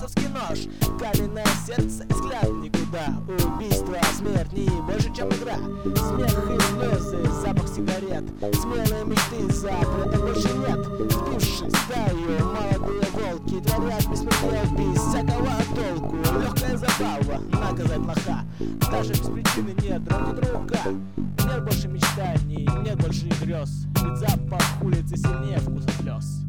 рыцарский нож, каменное сердце, взгляд никуда. Убийство, смерть не больше, чем игра. Смех и слезы, запах сигарет, смелые мечты, запрета больше нет. Сбившись в стаю, молодые волки творят бессмертие без всякого толку. Легкая забава, наказать лоха, даже без причины нет, дрогнет рука. Нет больше мечтаний, нет больше грез, ведь запах улицы сильнее вкуса слез.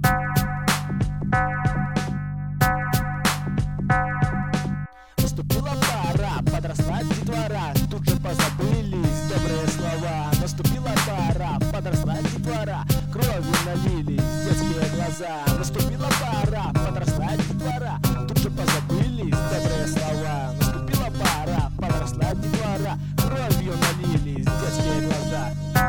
Наступила пора, подросла детвора, тут же позабылись добрые слова. Наступила пора, подросла детвора, кровью налились детские глаза. Наступила пора, подросла детвора, тут же позабылись добрые слова. Наступила пора, подросла детвора, кровью налились детские глаза.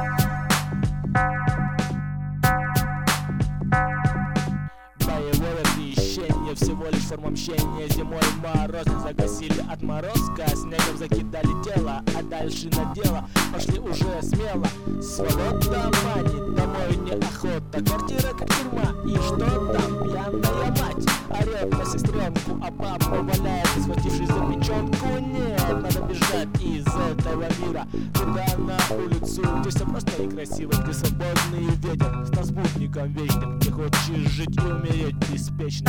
Боевое крещение, всего лишь форма мщения. Зимой морозы загасили отморозка, снегом закидали тело, а дальше на дело пошли уже смело. Свобода манит, домой неохота, квартира как тюрьма. И что там, пьяная мать орет на сестренку, а папа валяется, схватившись за печенку. Нет, надо бежать из этого мира туда, на улицу, где все просто и красиво, где свободный ветер с спутником вечным, где хочешь жить и умереть беспечно.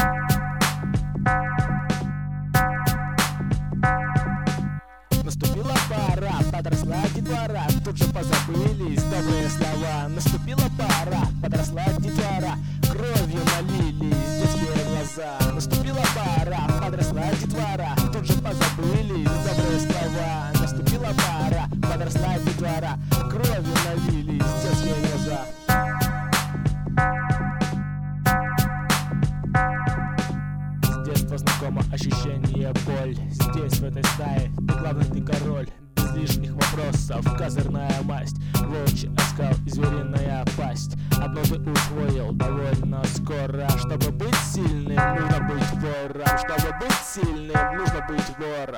Наступила пора, подросла детвора, тут же позабылись добрые слова. Наступила пора, подросла детвора, кровью налились детские глаза. Наступила пора, подросла детвора, тут же позабылись добрые слова. Наступила пора, подросла детвора, кровью налились детские глаза. С детства знакомо ощущение боль. Здесь, в этой стае, ты главный, ты король. Без лишних вопросов, козырная масть, волчий оскал и звериная пасть. Одно ты усвоил довольно скоро: чтобы быть сильным, нужно быть вором. Чтобы быть сильным, нужно быть вором.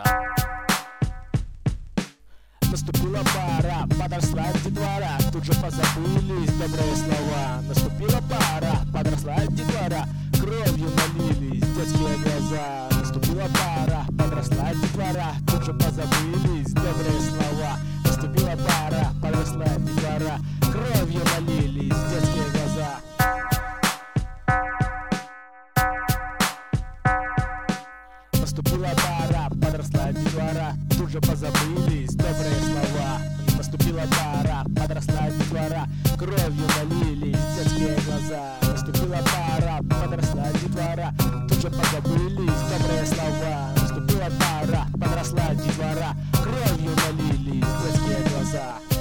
Наступила пора, подросла детвора, тут же позабылись добрые слова. Наступила пора, подросла детвора, кровью налились детские глаза. Наступила пора, подросла детвора, тут же позабылись добрые слова. Наступила пора, подросла детвора, кровью налились детские глаза. Наступила пора, подросла детвора, тут же позабылись добрые слова. Наступила пора, подросла детвора, кровью налились детские глаза. Наступила пора, подросла детвора, тут же позабылись добрые слова. Наступила пора, подросла детвора, кровью налились детские глаза.